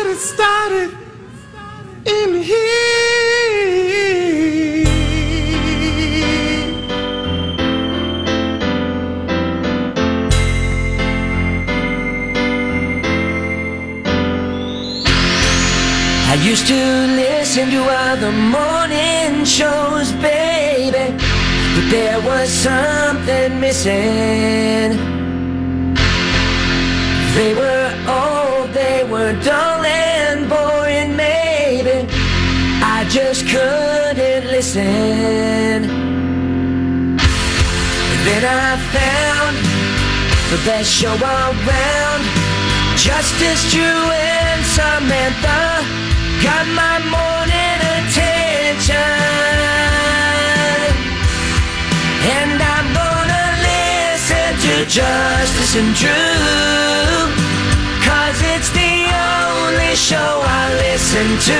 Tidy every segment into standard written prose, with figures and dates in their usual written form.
get it started in here. I used to listen to other morning shows, baby, but there was something missing. They were old, they were dull and boring, maybe I just couldn't listen. And then I found the best show around, Justice, Drew, and Samantha got my morning attention. And I'm gonna listen to Justice and Drew, 'cause it's the only show I listen to.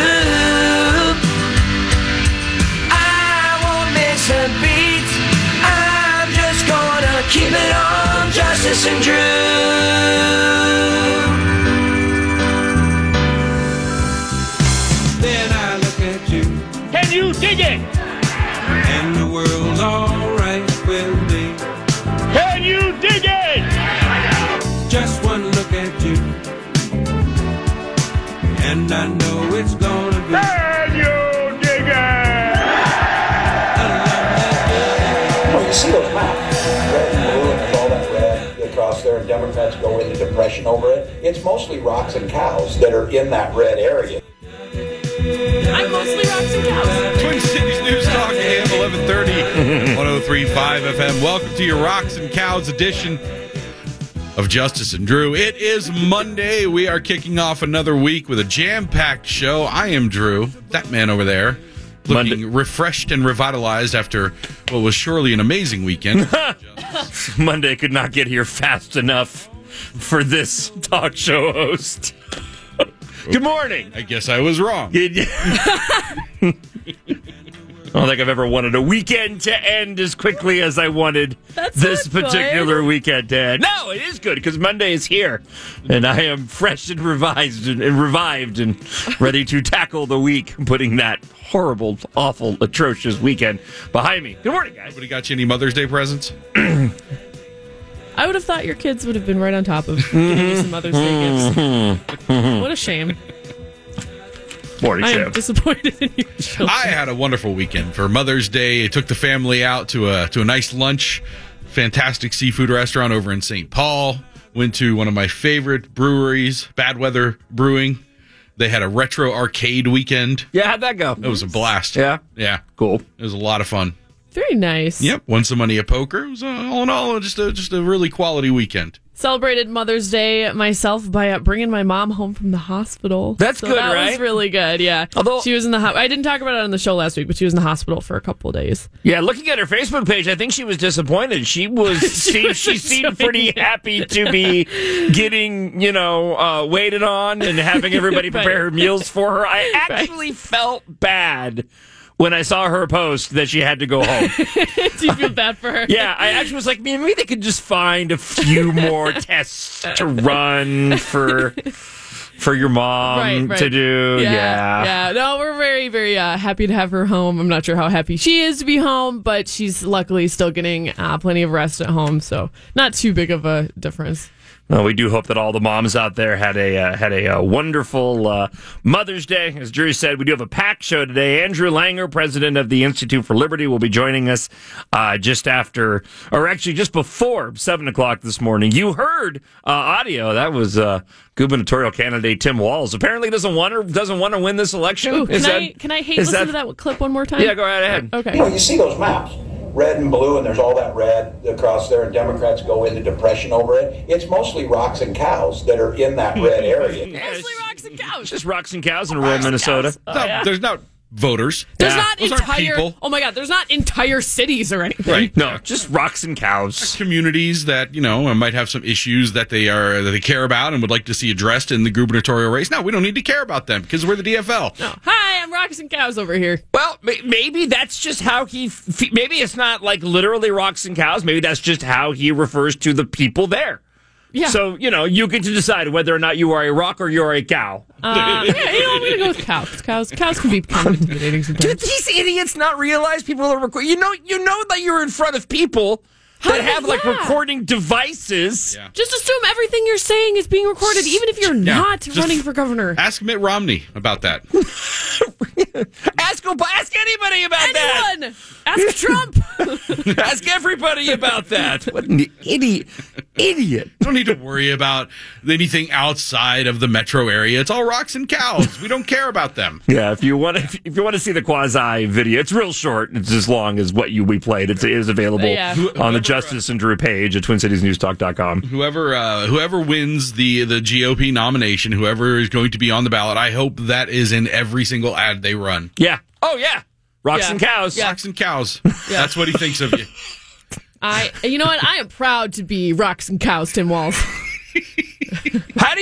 I won't miss a beat, I'm just gonna keep it on Justice and Drew. Then I look at you. Can you dig it? And the world's alright with me. Can you dig it? Just one look at you, and I know it's gonna be. Can you dig it? Well, you see those maps, red and blue, and there's all that red across there, and Democrats go into depression over it. It's mostly rocks and cows that are in that red area. I'm mostly rocks and cows. Twin Cities News Talk, AM 1130, 103.5 FM. Welcome to your Rocks and Cows edition of Justice and Drew. It is Monday. We are kicking off another week with a jam-packed show. I am Drew, that man over there, looking refreshed and revitalized after what was surely an amazing weekend. Monday could not get here fast enough for this talk show host. Good morning. I guess I was wrong. I don't think I've ever wanted a weekend to end as quickly as I wanted this particular weekend to end. No, it is good because Monday is here, and I am fresh and revived and ready to tackle the week, putting that horrible, awful, atrocious weekend behind me. Good morning, guys. Nobody got you any Mother's Day presents? I would have thought your kids would have been right on top of giving you some Mother's Day gifts. What a shame. Morning, I am Sam. disappointed in your children. I had a wonderful weekend for Mother's Day. I took the family out to a nice lunch, fantastic seafood restaurant over in St. Paul. Went to one of my favorite breweries, Bad Weather Brewing. They had a retro arcade weekend. Yeah, how'd that go? It was a blast. Yeah? Yeah. Cool. It was a lot of fun. Very nice. Yep. Won some money at poker. It was all in all just a really quality weekend. Celebrated Mother's Day myself by bringing my mom home from the hospital. That's good, that right? was really good, yeah. Although she was in the I didn't talk about it on the show last week, but she was in the hospital for a couple of days. Yeah, looking at her Facebook page, I think she was disappointed. She was she seemed pretty happy to be getting, waited on and having everybody prepare her meals for her. I actually felt bad when I saw her post that she had to go home. Do you feel bad for her? Yeah, I actually was like, maybe they could just find a few more tests to run for your mom to do. Yeah. No, we're very, very happy to have her home. I'm not sure how happy she is to be home, but she's luckily still getting plenty of rest at home, so not too big of a difference. Well, we do hope that all the moms out there had a wonderful Mother's Day. As Drew said, we do have a packed show today. Andrew Langer, president of the Institute for Liberty, will be joining us just before 7 o'clock this morning. You heard audio. That was gubernatorial candidate Tim Walz. Apparently doesn't want to win this election. Ooh, can I listen to that clip one more time? Yeah, go right ahead. Okay. You see those maps, red and blue, and there's all that red across there, and Democrats go into depression over it. It's mostly rocks and cows that are in that red area. Mostly rocks and cows. Just rocks and cows in rural Minnesota. There's not voters. There's not Those aren't entire. people. Oh my God! There's not entire cities or anything. Right. No, just rocks and cows. Communities that, might have some issues that they care about and would like to see addressed in the gubernatorial race. No, we don't need to care about them because we're the DFL. No. Hi, I'm rocks and cows over here. Well, maybe that's just how maybe it's not like literally rocks and cows. Maybe that's just how he refers to the people there. Yeah. So, you get to decide whether or not you are a rock or you're a cow. I'm going to go with cows. Cows can be kind of intimidating Do sometimes. these idiots not realize people are recording? You know that you're in front of people that have recording devices. Yeah. Just assume everything you're saying is being recorded, even if you're not running for governor. Ask Mitt Romney about that. Ask anybody about that. Anyone! Ask Trump! Ask everybody about that. What an idiot. Don't need to worry about anything outside of the metro area. It's all rocks and cows. We don't care about them. Yeah, if you want to see the quasi video, it's real short. It's as long as what we played. It is available on the Justice and Drew page at TwinCitiesNewsTalk.com. Whoever wins the GOP nomination, whoever is going to be on the ballot, I hope that is in every single ad they run. Yeah. Oh yeah. Rocks and cows. Rocks and cows. That's what he thinks of you. You know what? I am proud to be rocks and cows, Tim Walz. How do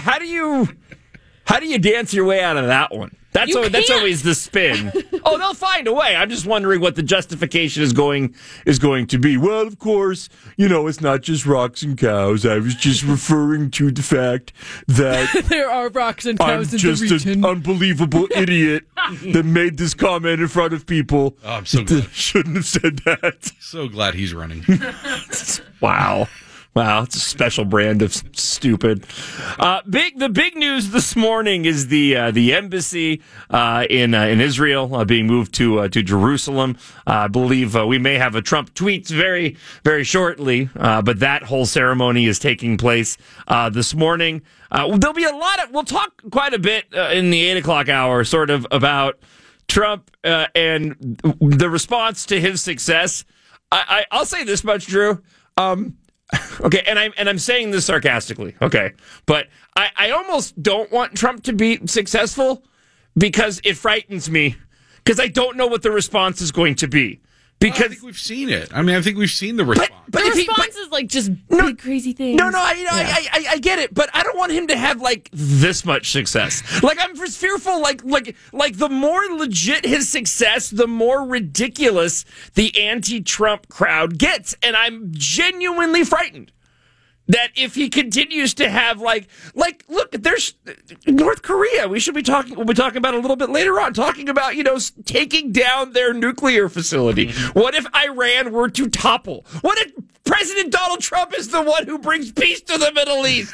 you dance your way out of that one? That's always the spin. Oh, they'll find a way. I'm just wondering what the justification is going to be. Well, of course, it's not just rocks and cows. I was just referring to the fact that there are rocks and cows I'm in just the region. an unbelievable idiot that made this comment in front of people. Oh, I'm so glad. Shouldn't have said that. So glad he's running. Wow. Wow, it's a special brand of stupid. The big news this morning is the embassy in Israel being moved to Jerusalem. I believe we may have a Trump tweets very, very shortly, but that whole ceremony is taking place this morning. There'll be we'll talk quite a bit in the 8 o'clock hour, sort of about Trump and the response to his success. I'll say this much, Drew. Okay, and I'm saying this sarcastically, okay, but I almost don't want Trump to be successful because it frightens me because I don't know what the response is going to be. Because I think we've seen it. I mean, I think we've seen the response. But the response is like just big crazy things. No, I get it, but I don't want him to have like this much success. Like I'm just fearful. Like the more legit his success, the more ridiculous the anti-Trump crowd gets, and I'm genuinely frightened that if he continues to have like look, there's North Korea. We'll be talking about a little bit later on, talking about, taking down their nuclear facility. What if Iran were to topple? What if President Donald Trump is the one who brings peace to the Middle East?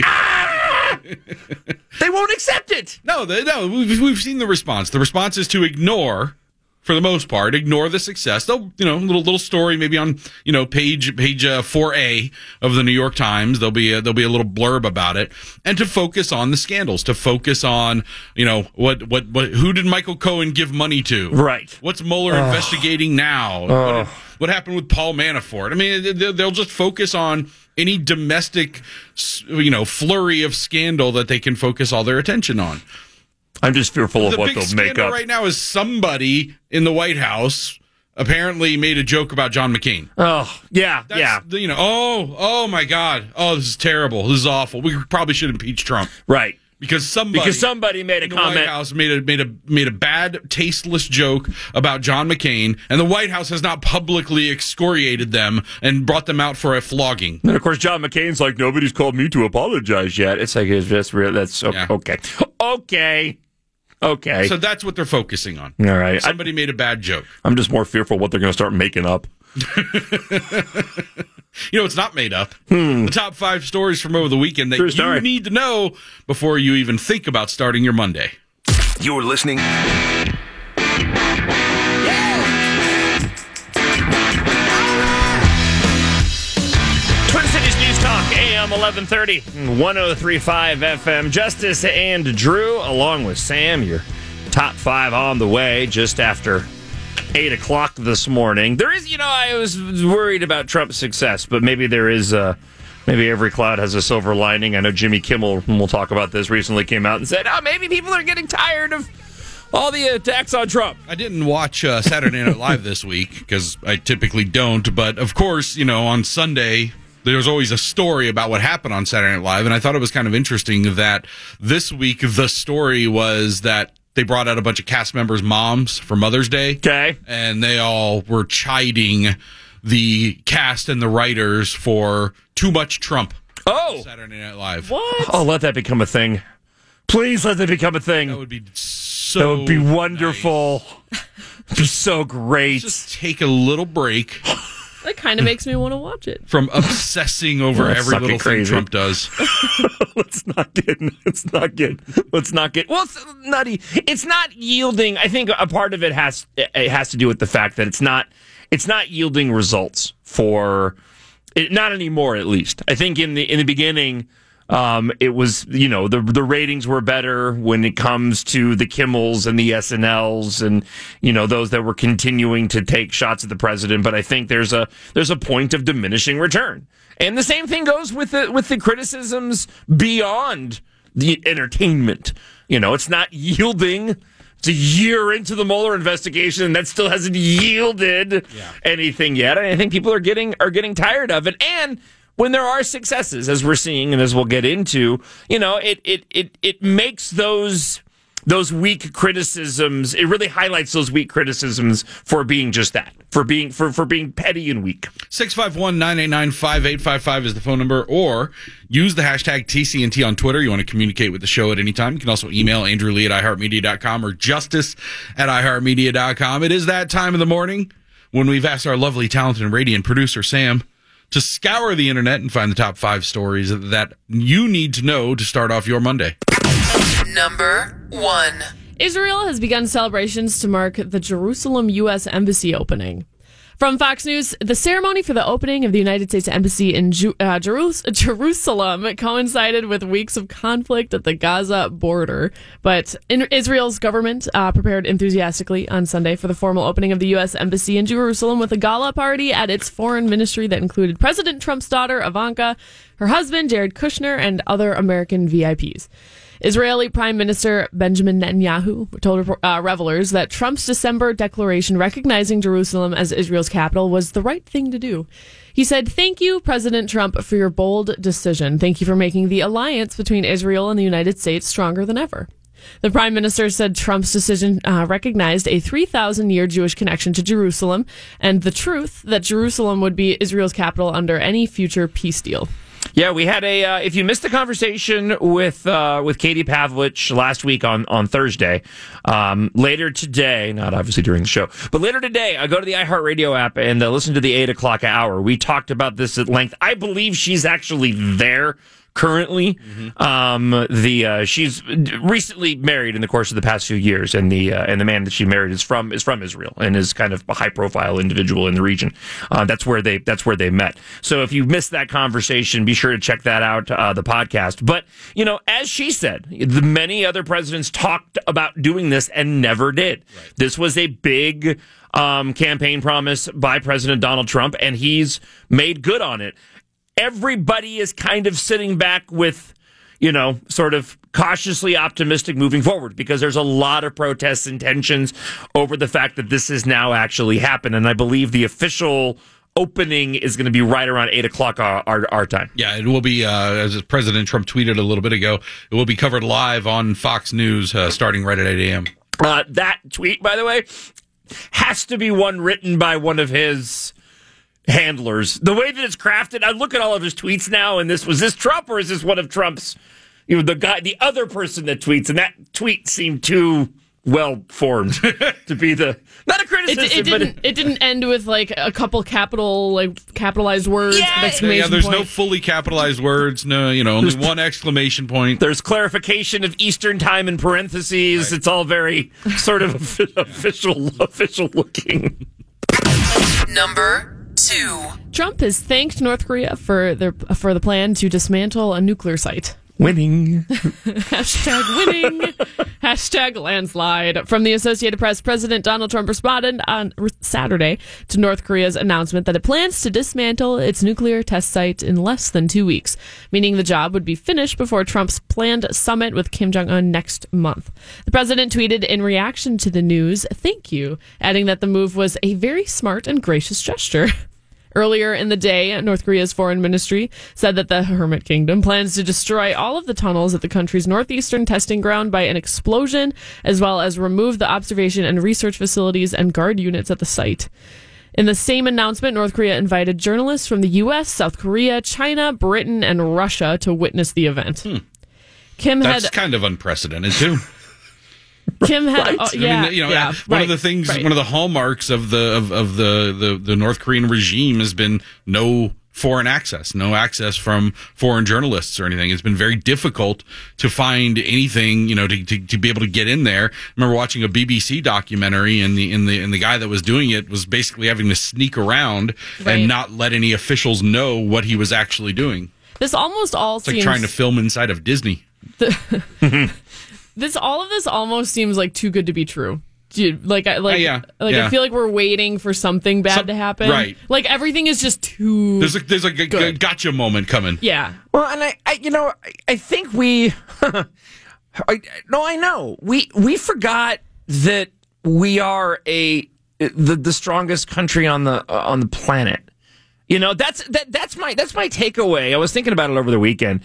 They won't accept it. No, we've seen the response. The response is to ignore, for the most part, ignore the success. They'll, little story maybe on, page 4A of the New York Times. There'll be a little blurb about it, and to focus on the scandals, to focus on, who did Michael Cohen give money to? Right. What's Mueller investigating now? What happened with Paul Manafort? I mean, they'll just focus on any domestic, flurry of scandal that they can focus all their attention on. I'm just fearful of what they'll make up. The big scandal right now is somebody in the White House apparently made a joke about John McCain. Oh, yeah, yeah. Oh my God. Oh, this is terrible. This is awful. We probably should impeach Trump. Right. Because somebody made a in the comment. White House made a bad, tasteless joke about John McCain, and the White House has not publicly excoriated them and brought them out for a flogging. And of course, John McCain's like, nobody's called me to apologize yet. It's like, it's just real. That's okay. Okay. So that's what they're focusing on. All right. Somebody made a bad joke. I'm just more fearful what they're going to start making up. It's not made up. The top 5 stories from over the weekend that you need to know before you even think about starting your Monday. You're listening. Twin Cities News Talk, AM 1130, 103.5 FM. Justice and Drew, along with Sam, your top 5 on the way just after 8 o'clock this morning. There is, I was worried about Trump's success, but maybe there is, maybe every cloud has a silver lining. I know Jimmy Kimmel, and we'll talk about this, recently came out and said, maybe people are getting tired of all the attacks on Trump. I didn't watch Saturday Night Live this week because I typically don't, but of course, on Sunday, there's always a story about what happened on Saturday Night Live, and I thought it was kind of interesting that this week the story was that they brought out a bunch of cast members' moms for Mother's Day. Okay. And they all were chiding the cast and the writers for too much Trump. Oh! Saturday Night Live. What? Oh, let that become a thing. Please let that become a thing. That would be so That would be wonderful. nice. It'd be so great. Just take a little break That kind of makes me want to watch it. from obsessing over That's every fucking little thing crazy. Trump does. Let's not get. Well, it's not yielding. I think a part of it has to do with the fact that it's not yielding results for it, not anymore. At least I think in the beginning. It was, the ratings were better when it comes to the Kimmels and the SNLs and, those that were continuing to take shots at the president. But I think there's a point of diminishing return. And the same thing goes with the criticisms beyond the entertainment. It's not yielding. It's a year into the Mueller investigation, and that still hasn't yielded anything yet. And I think people are getting tired of it. And when there are successes, as we're seeing and as we'll get into, it makes those weak criticisms. It really highlights those weak criticisms for being just that, for being petty and weak. 651-989-5855 is the phone number, or use the hashtag TCNT on Twitter. You want to communicate with the show at any time. You can also email Andrew Lee at iHeartMedia.com or Justice at iHeartMedia.com. It is that time of the morning when we've asked our lovely, talented, and radiant producer, Sam, to scour the internet and find the top 5 stories that you need to know to start off your Monday. Number 1. Israel has begun celebrations to mark the Jerusalem U.S. Embassy opening. From Fox News, the ceremony for the opening of the United States Embassy in Jerusalem coincided with weeks of conflict at the Gaza border. But Israel's government prepared enthusiastically on Sunday for the formal opening of the U.S. Embassy in Jerusalem with a gala party at its foreign ministry that included President Trump's daughter, Ivanka, her husband, Jared Kushner, and other American VIPs. Israeli Prime Minister Benjamin Netanyahu told revelers that Trump's December declaration recognizing Jerusalem as Israel's capital was the right thing to do. He said, "Thank you, President Trump, for your bold decision. Thank you for making the alliance between Israel and the United States stronger than ever." The Prime Minister said Trump's decision recognized a 3,000-year Jewish connection to Jerusalem and the truth that Jerusalem would be Israel's capital under any future peace deal. Yeah, we had if you missed the conversation with Katie Pavlich last week on Thursday, later today, not obviously during the show, but later today, I go to the iHeartRadio app and listen to the 8 o'clock hour. We talked about this at length. I believe she's actually there currently. She's recently married in the course of the past few years, and the man that she married is from Israel and is kind of a high profile individual in the region. That's where they met. So if you missed that conversation, be sure to check that out, the podcast. But as she said, many other presidents talked about doing this and never did. Right. This was a big campaign promise by President Donald Trump, and he's made good on it. Everybody is kind of sitting back with, sort of cautiously optimistic moving forward because there's a lot of protests and tensions over the fact that this has now actually happened. And I believe the official opening is going to be right around 8 o'clock our time. Yeah, it will be, as President Trump tweeted a little bit ago, it will be covered live on Fox News starting right at 8 a.m. That tweet, by the way, has to be one written by one of his handlers. The way that it's crafted, I look at all of his tweets now, and was this Trump or is this one of Trump's, the other person that tweets, and that tweet seemed too well formed to be not a criticism. It didn't end with like a couple capitalized words. Yeah, there's no fully capitalized words. No, only one exclamation point. There's clarification of Eastern time in parentheses. Right. It's all very sort of official looking. Number 2. Trump has thanked North Korea for the plan to dismantle a nuclear site. Winning. Hashtag winning. Hashtag landslide. From the Associated Press, President Donald Trump responded on Saturday to North Korea's announcement that it plans to dismantle its nuclear test site in less than 2 weeks, meaning the job would be finished before Trump's planned summit with Kim Jong-un next month. The president tweeted in reaction to the news, "Thank you," adding that the move was a very smart and gracious gesture. Earlier in the day, North Korea's foreign ministry said that the Hermit Kingdom plans to destroy all of the tunnels at the country's northeastern testing ground by an explosion, as well as remove the observation and research facilities and guard units at the site. In the same announcement, North Korea invited journalists from the U.S., South Korea, China, Britain, and Russia to witness the event. Kim That's kind of unprecedented, too. Kim had, one of the things, one of the hallmarks of the North Korean regime has been no foreign access, no access from foreign journalists or anything. It's been very difficult to find anything, to be able to get in there. I remember watching a BBC documentary, and the guy that was doing it was basically having to sneak around and not let any officials know what he was actually doing. This almost all it's seems like trying to film inside of Disney. All of this almost seems like too good to be true. Dude, I feel like we're waiting for something bad to happen. Right. Like everything is just too. There's a gotcha moment coming. Yeah. Well, and I think we. I know we forgot that we are the strongest country on the planet. That's my takeaway. I was thinking about it over the weekend.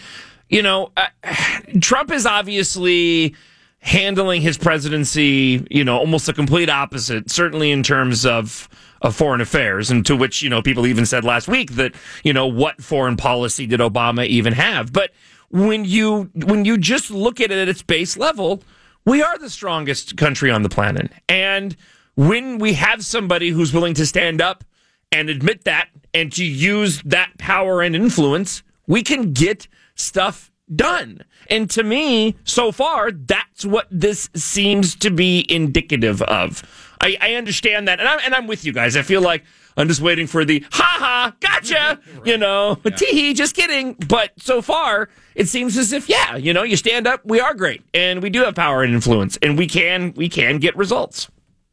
Trump is obviously handling his presidency, almost a complete opposite, certainly in terms of foreign affairs, and to which, people even said last week that, what foreign policy did Obama even have? But when you just look at it at its base level, we are the strongest country on the planet. And when we have somebody who's willing to stand up and admit that and to use that power and influence, we can get stuff done. And to me, so far, that's what this seems to be indicative of. I understand that, and I'm with you guys. I feel like I'm just waiting for the ha-ha, gotcha, tee-hee, just kidding. But so far, it seems as if, you stand up, we are great, and we do have power and influence, and we can get results.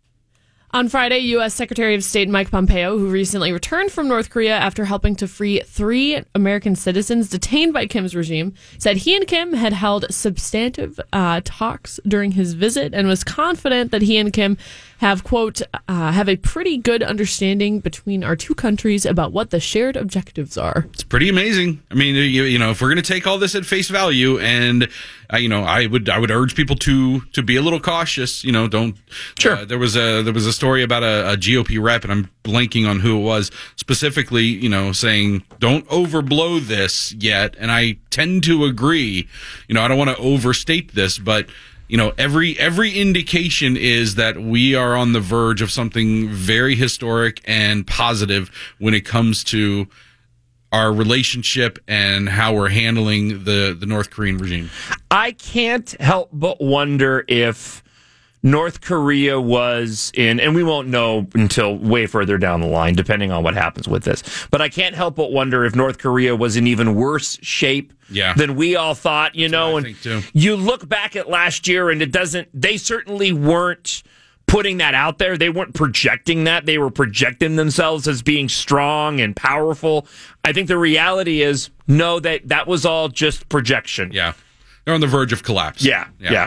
On Friday, U.S. Secretary of State Mike Pompeo, who recently returned from North Korea after helping to free 3 American citizens detained by Kim's regime, said he and Kim had held substantive talks during his visit and was confident that he and Kim have, quote, have a pretty good understanding between our two countries about what the shared objectives are. It's pretty amazing. I mean, if we're going to take all this at face value, and I would urge people to be a little cautious. Don't. Sure. There was a story about a GOP rep, and I'm blanking on who it was specifically. Saying don't overblow this yet, and I tend to agree. I don't want to overstate this, but. Every indication is that we are on the verge of something very historic and positive when it comes to our relationship and how we're handling the North Korean regime. I can't help but wonder if North Korea was in, and we won't know until way further down the line, depending on what happens with this. But I can't help but wonder if North Korea was in even worse shape than we all thought, and I think too. You look back at last year and they certainly weren't putting that out there. They weren't projecting that. They were projecting themselves as being strong and powerful. I think the reality is, no, that was all just projection. Yeah. They're on the verge of collapse. Yeah.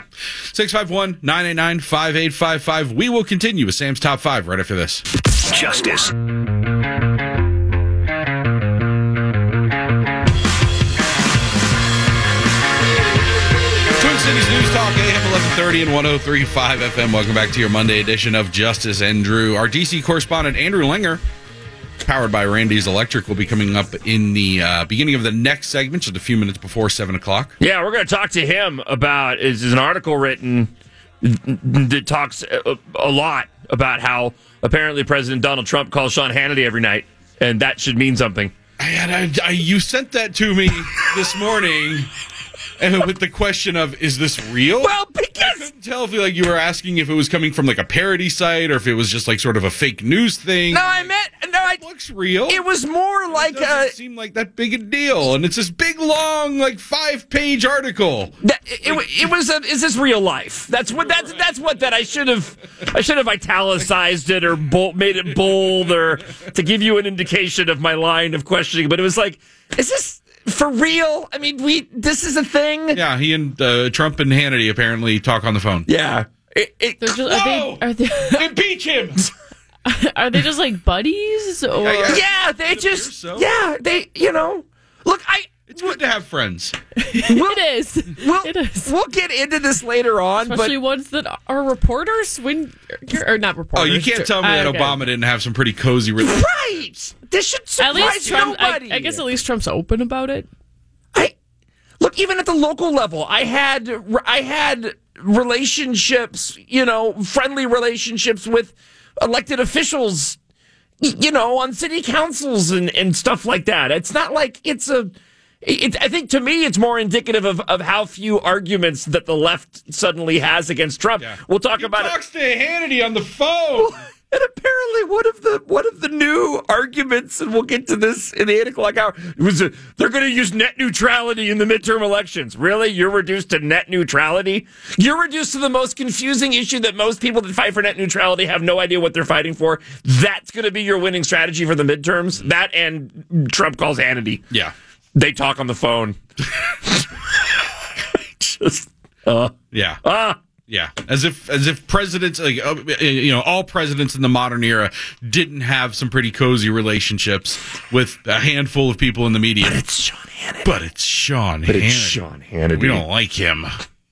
651-989-5855. We will continue with Sam's Top 5 right after this. Justice. Twin Cities News Talk, AM 1130 and 103.5 FM. Welcome back to your Monday edition of Justice and Drew. Our DC correspondent, Andrew Langer, powered by Randy's Electric, will be coming up in the beginning of the next segment, just a few minutes before 7 o'clock. Yeah, we're going to talk to him about, is an article written that talks a lot about how apparently President Donald Trump calls Sean Hannity every night, and that should mean something. You sent that to me this morning. And with the question of, is this real? Well, because I couldn't tell if you were asking if it was coming from a parody site or if it was just sort of a fake news thing. It looks real. It was more like it doesn't seem like that big a deal, and it's this big long 5-page article. It was is this real life? That's what I should have italicized it or made it bold or to give you an indication of my line of questioning. But it was like, is this for real? I mean, this is a thing. Yeah, he and Trump and Hannity apparently talk on the phone. Yeah. Are they impeach him. Are they just buddies? Or? Yeah, they just. So. Yeah, they. Look, It's good to have friends. It is. It is. We'll get into this later on, Especially ones that are reporters when or not reporters. Oh, you can't tell me that okay. Obama didn't have some pretty cozy relations. right? This should At least surprise Trump. nobody. I guess at least Trump's open about it. Look, even at the local level, I had relationships, friendly relationships with elected officials, on city councils and stuff like that. It's not like I think to me it's more indicative of how few arguments that the left suddenly has against Trump. Yeah. We'll talk about it. He talks to Hannity on the phone. And apparently one of the new arguments, and we'll get to this in the 8 o'clock hour, was they're going to use net neutrality in the midterm elections. Really? You're reduced to net neutrality? You're reduced to the most confusing issue that most people that fight for net neutrality have no idea what they're fighting for. That's going to be your winning strategy for the midterms? That and Trump calls Hannity. Yeah. They talk on the phone. Yeah, as if presidents, all presidents in the modern era didn't have some pretty cozy relationships with a handful of people in the media. But it's Sean Hannity. We don't like him.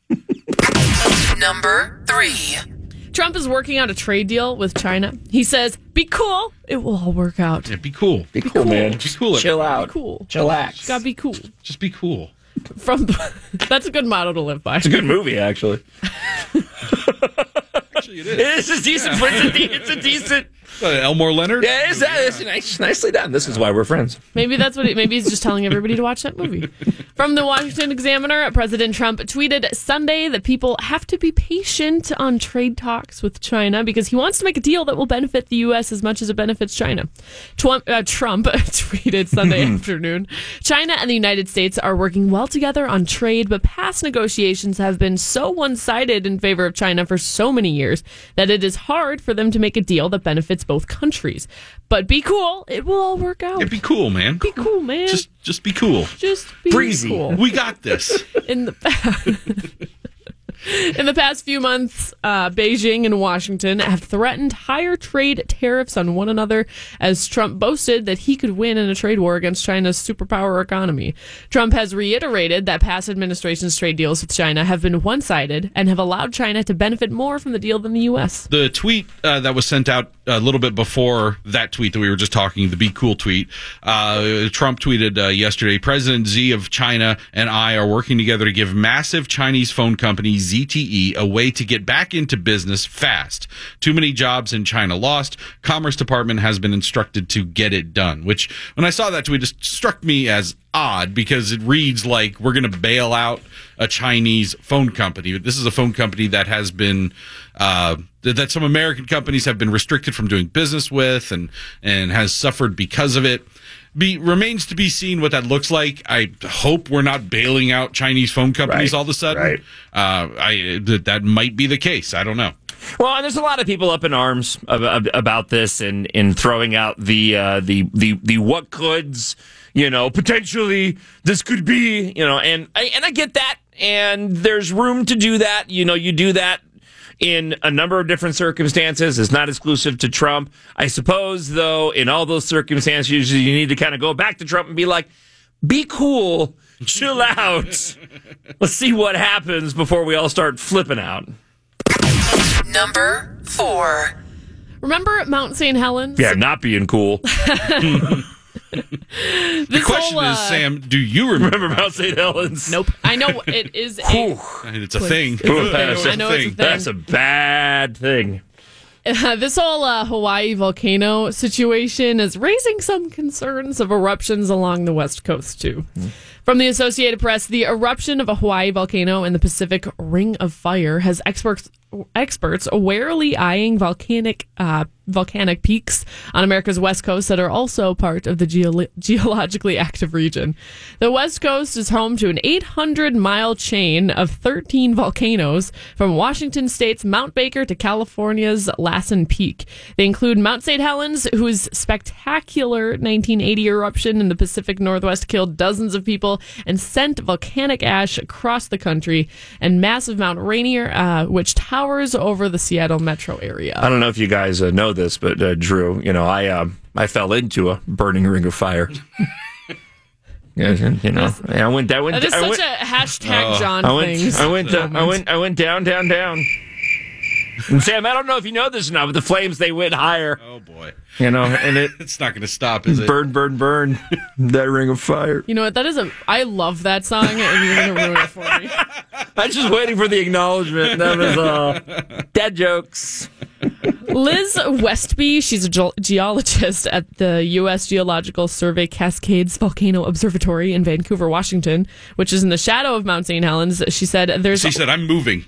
Number 3. Trump is working out a trade deal with China. He says, "Be cool. It will all work out." Yeah, be cool. Be cool, man. Be cool. Chill out. Be cool. Chillax. Gotta be cool. Just be cool. That's a good motto to live by. It's a good movie, actually. Actually, it is. It's a decent. It's a decent. Elmore Leonard. Yeah, it's nicely done. This is why we're friends. Maybe that's what. Maybe he's just telling everybody to watch that movie. From the Washington Examiner, President Trump tweeted Sunday that people have to be patient on trade talks with China because he wants to make a deal that will benefit the U.S. as much as it benefits China. Trump tweeted Sunday afternoon, China and the United States are working well together on trade, but past negotiations have been so one-sided in favor of China for so many years that it is hard for them to make a deal that benefits both countries. But be cool. It will all work out. Yeah, be cool, man. Be cool, man. Just be cool. Just be breezy. Cool. We got this. In the past few months, Beijing and Washington have threatened higher trade tariffs on one another as Trump boasted that he could win in a trade war against China's superpower economy. Trump has reiterated that past administration's trade deals with China have been one-sided and have allowed China to benefit more from the deal than the U.S. The tweet that was sent out a little bit before that tweet that we were just talking, the Be Cool tweet, Trump tweeted yesterday, President Xi of China and I are working together to give massive Chinese phone company ZTE a way to get back into business fast. Too many jobs in China lost. Commerce Department has been instructed to get it done, which when I saw that tweet, it struck me as odd because it reads like we're going to bail out a Chinese phone company. This is a phone company that has been that some American companies have been restricted from doing business with and has suffered because of it. Remains to be seen what that looks like. I hope we're not bailing out Chinese phone companies all of a sudden. Right. That might be the case. I don't know. Well, and there's a lot of people up in arms about this and throwing out the what coulds. Potentially this could be. And I get that. And there's room to do that. You do that in a number of different circumstances. It's not exclusive to Trump. I suppose, though, in all those circumstances, you need to kind of go back to Trump and be like, be cool, chill out. Let's see what happens before we all start flipping out. Number 4. Remember Mount St. Helens? Yeah, not being cool. The question is, Sam, do you remember Mount St. Helens? Nope. I know it is it's a thing. I know it's a thing. That's a bad thing. This whole Hawaii volcano situation is raising some concerns of eruptions along the West Coast, too. From the Associated Press, the eruption of a Hawaii volcano in the Pacific Ring of Fire has experts warily eyeing volcanic peaks on America's West Coast that are also part of the geologically active region. The West Coast is home to an 800-mile chain of 13 volcanoes from Washington State's Mount Baker to California's Lassen Peak. They include Mount St. Helens, whose spectacular 1980 eruption in the Pacific Northwest killed dozens of people and sent volcanic ash across the country, and massive Mount Rainier, which towers over the Seattle metro area. I don't know if you guys know this, but Drew, I fell into a burning ring of fire. I went. That is such a hashtag John thing. I went down. And Sam, I don't know if you know this or not, but the flames, they went higher. Oh, boy. And it's not going to stop, is it? Burn, that ring of fire. You know what? I love that song, and you're going to ruin it for me. I was just waiting for the acknowledgement. That was all. Dad jokes. Liz Westby, she's a geologist at the U.S. Geological Survey Cascades Volcano Observatory in Vancouver, Washington, which is in the shadow of Mount St. Helens. She said, I'm moving.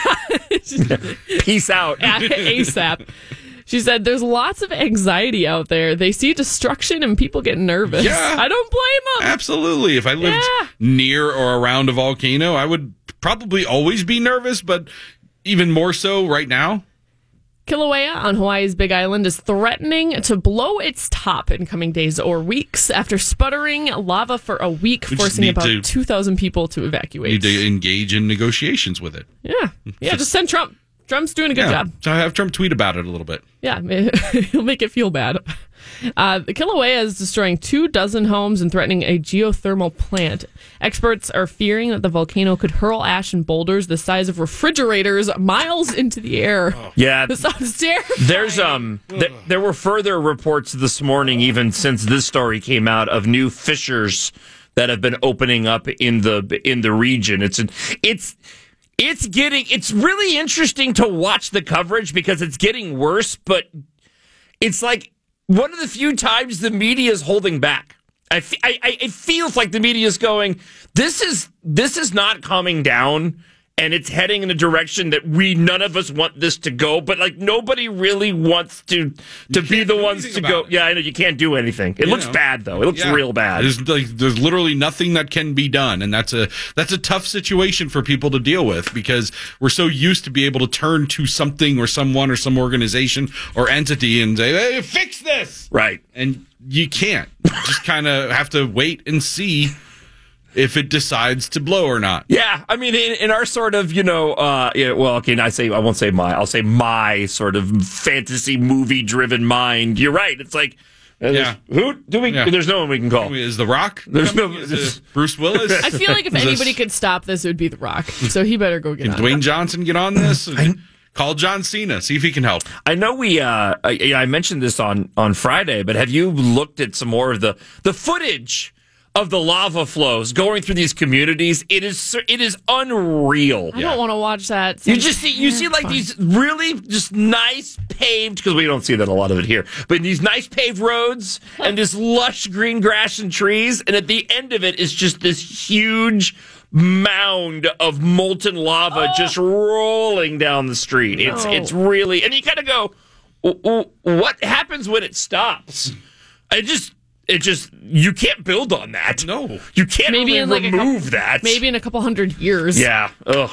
Peace out. ASAP. She said, there's lots of anxiety out there. They see destruction and people get nervous. Yeah. I don't blame them. Absolutely. If I lived near or around a volcano, I would probably always be nervous, but even more so right now. Kilauea on Hawaii's Big Island is threatening to blow its top in coming days or weeks after sputtering lava for a week, forcing about 2,000 people to evacuate. Need to engage in negotiations with it. Yeah, just send Trump. Trump's doing a good job. So have Trump tweet about it a little bit. Yeah, he'll make it feel bad. The Kilauea is destroying 24 homes and threatening a geothermal plant. Experts are fearing that the volcano could hurl ash and boulders the size of refrigerators miles into the air. Yeah, this sounds terrifying. There's there were further reports this morning, even since this story came out, of new fissures that have been opening up in the region. It's really interesting to watch the coverage because it's getting worse, but it's like one of the few times the media is holding back. It feels like the media is going, this is not calming down, and it's heading in a direction that none of us want this to go, but like nobody really wants to be the ones to go. Yeah, I know you can't do anything. It looks bad though. It looks real bad. There's literally nothing that can be done, and that's a tough situation for people to deal with because we're so used to be able to turn to something or someone or some organization or entity and say, "Hey, fix this!" Right, and you can't. You just kind of have to wait and see if it decides to blow or not. Yeah, I mean, in our sort of, I'll say my sort of fantasy movie driven mind. You're right. It's like, who do we? Yeah. There's no one we can call. Is The Rock? There's Bruce Willis. I feel like if anybody could stop this, it would be The Rock. So he better go get on. Can Dwayne Johnson get on this? Call John Cena. See if he can help. I know I mentioned this on Friday, but have you looked at some more of the footage of the lava flows going through these communities? It is unreal. I don't want to watch that. You see like these really just nice paved, because we don't see that a lot of it here, but these nice paved roads and this lush green grass and trees, and at the end of it is just this huge mound of molten lava just rolling down the street. It's really, and you kind of go, what happens when it stops? It just you can't build on that. No, you can't remove that. Maybe in a couple hundred years. Yeah. Ugh.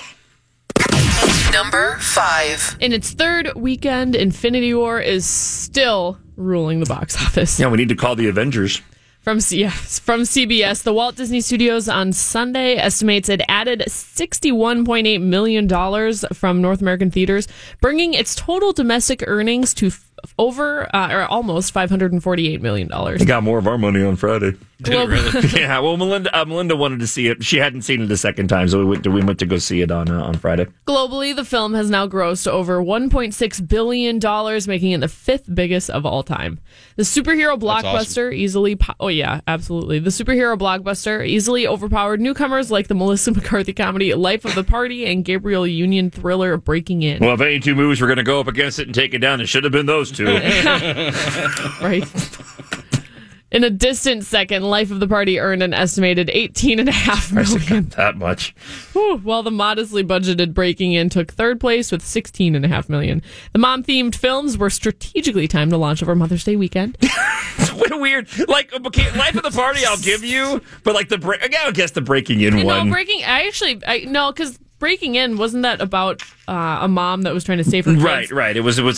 Number 5. In its third weekend, Infinity War is still ruling the box office. Yeah, we need to call the Avengers. From CBS, the Walt Disney Studios on Sunday estimates it added $61.8 million from North American theaters, bringing its total domestic earnings to almost $548 million. We got more of our money on Friday. Did it really? Yeah, well, Melinda wanted to see it. She hadn't seen it a second time, so we went to go see it on Friday. Globally, the film has now grossed over $1.6 billion, making it the 5th biggest of all time. The superhero blockbuster easily... Oh, yeah, absolutely. The superhero blockbuster easily overpowered newcomers like the Melissa McCarthy comedy Life of the Party and Gabriel Union thriller Breaking In. Well, if any two movies were going to go up against it and take it down, it should have been those two. Right. In a distant second, Life of the Party earned an estimated $18.5 million. That much. Whew, while the modestly budgeted Breaking In took third place with $16.5 million. The mom-themed films were strategically timed to launch over Mother's Day weekend. What a weird, like, okay, Life of the Party I'll give you, but like I guess the Breaking In one. No, because Breaking In, wasn't that about a mom that was trying to save her kids? Right. It was like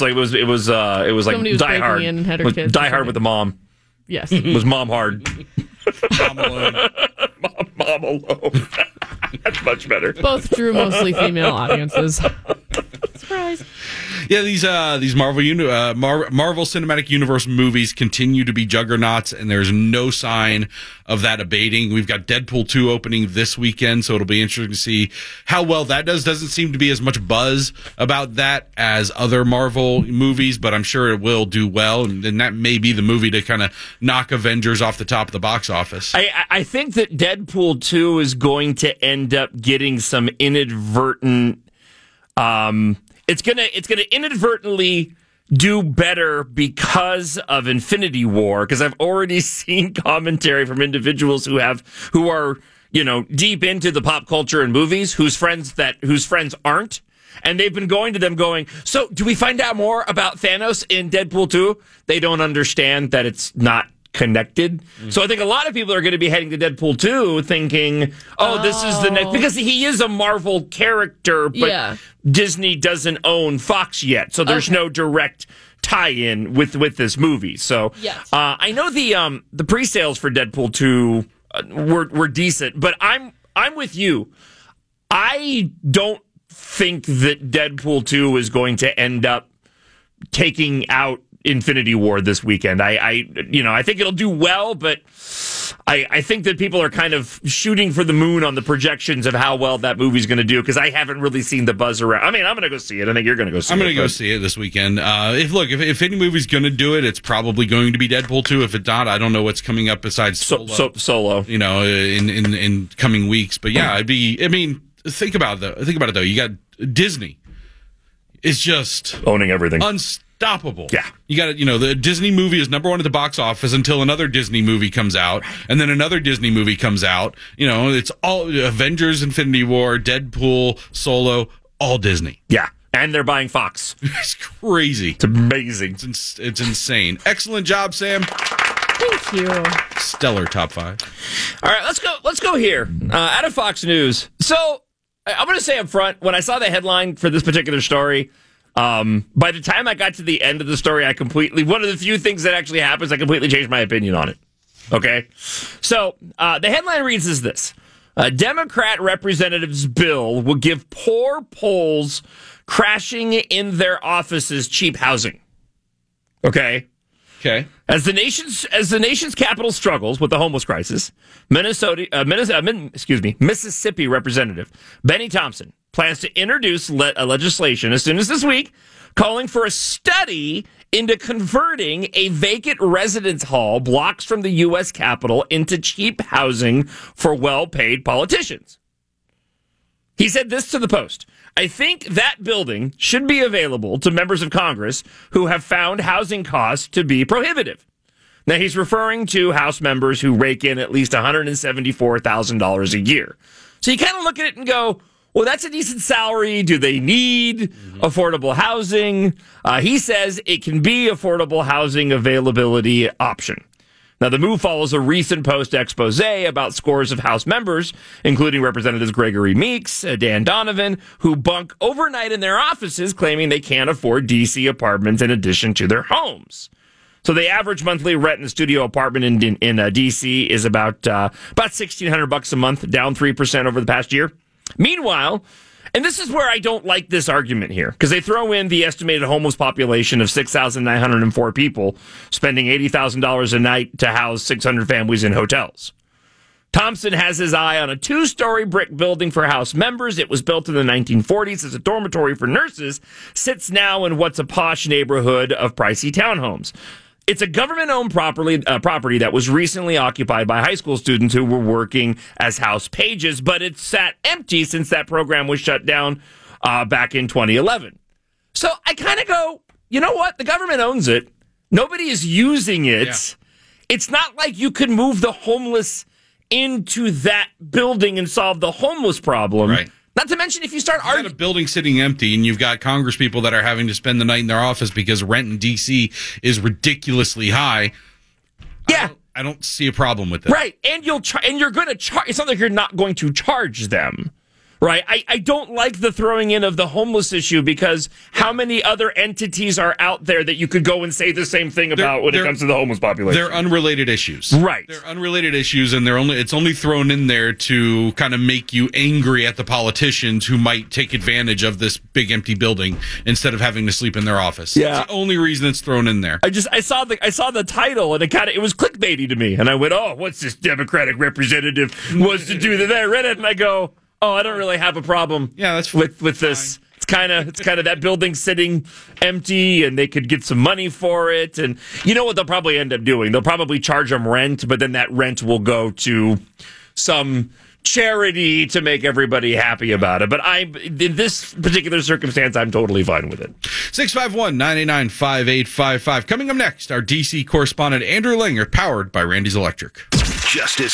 Die Hard. In and had her kids. Die Hard with the mom. Yes. It was Mom Hard. Mom Alone. Mom Alone. That's much better. Both drew mostly female audiences. Surprise. guys? Yeah, these Marvel Cinematic Universe movies continue to be juggernauts, and there's no sign of that abating. We've got Deadpool 2 opening this weekend, so it'll be interesting to see how well that does. Doesn't seem to be as much buzz about that as other Marvel movies, but I'm sure it will do well, and then that may be the movie to kind of knock Avengers off the top of the box office. I think that Deadpool 2 is going to end up getting some inadvertent. It's gonna inadvertently do better because of Infinity War, because I've already seen commentary from individuals who are deep into the pop culture and movies whose friends aren't, and they've been going to them going, so do we find out more about Thanos in Deadpool 2? They don't understand that it's not connected. So I think a lot of people are going to be heading to Deadpool 2 thinking, this is the next, because he is a Marvel character, but Disney doesn't own Fox yet, so there's no direct tie-in with this movie. So I know the pre-sales for Deadpool 2 were decent, but I'm with you. I don't think that Deadpool 2 is going to end up taking out Infinity War this weekend. I think it'll do well, but I think that people are kind of shooting for the moon on the projections of how well that movie's going to do, because I haven't really seen the buzz around. I mean, I'm going to go see it. I think you're going to go see it. I'm going to go see it this weekend. If any movie's going to do it, it's probably going to be Deadpool 2. If it's not, I don't know what's coming up besides Solo. In coming weeks. But yeah, think about it though. You got Disney. It's just owning everything. Unstoppable. Yeah. You got the Disney movie is number one at the box office until another Disney movie comes out, and then another Disney movie comes out. It's all Avengers, Infinity War, Deadpool, Solo, all Disney. Yeah. And they're buying Fox. It's crazy. It's amazing. It's insane. Excellent job, Sam. Thank you. Stellar top 5. All right, let's go here. Out of Fox News. So I'm going to say up front, when I saw the headline for this particular story, by the time I got to the end of the story, one of the few things that actually happens, I completely changed my opinion on it. Okay? So, the headline reads as this. A Democrat representative's bill will give poor Poles crashing in their offices cheap housing. Okay? Okay. As the nation's capital struggles with the homeless crisis, Mississippi Representative Benny Thompson plans to introduce legislation as soon as this week, calling for a study into converting a vacant residence hall blocks from the U.S. Capitol into cheap housing for well-paid politicians. He said this to the Post. I think that building should be available to members of Congress who have found housing costs to be prohibitive. Now, he's referring to House members who rake in at least $174,000 a year. So you kind of look at it and go, well, that's a decent salary. Do they need affordable housing? He says it can be affordable housing availability option. Now, the move follows a recent Post expose about scores of House members, including Representatives Gregory Meeks, Dan Donovan, who bunk overnight in their offices, claiming they can't afford D.C. apartments in addition to their homes. So the average monthly rent in a studio apartment in D.C. is about $1,600 a month, down 3% over the past year. Meanwhile, and this is where I don't like this argument here, because they throw in the estimated homeless population of 6,904 people, spending $80,000 a night to house 600 families in hotels. Thompson has his eye on a 2-story brick building for House members. It was built in the 1940s as a dormitory for nurses, sits now in what's a posh neighborhood of pricey townhomes. It's a government-owned property that was recently occupied by high school students who were working as house pages, but it's sat empty since that program was shut down back in 2011. So I kind of go, you know what? The government owns it. Nobody is using it. Yeah. It's not like you could move the homeless into that building and solve the homeless problem. Right. Not to mention, if you start arguing, a building sitting empty, and you've got Congress people that are having to spend the night in their office because rent in D.C. is ridiculously high. Yeah, I don't see a problem with that. Right, and you're going to charge. It's not like you're not going to charge them, Right. I don't like the throwing in of the homeless issue because how many other entities are out there that you could go and say the same thing about when it comes to the homeless population? They're unrelated issues. Right. They're unrelated issues, and it's only thrown in there to kind of make you angry at the politicians who might take advantage of this big empty building instead of having to sleep in their office. Yeah. That's the only reason it's thrown in there. I saw the title and it was clickbaity to me, and I went, oh, what's this Democratic representative wants to do that? I read it and I go, oh, I don't really have a problem. Yeah, that's with this. It's kind of that building sitting empty, and they could get some money for it. And you know what they'll probably end up doing? They'll probably charge them rent, but then that rent will go to some charity to make everybody happy about it. But in this particular circumstance, I'm totally fine with it. 651-989-5855. Coming up next, our DC correspondent Andrew Langer, powered by Randy's Electric. Justice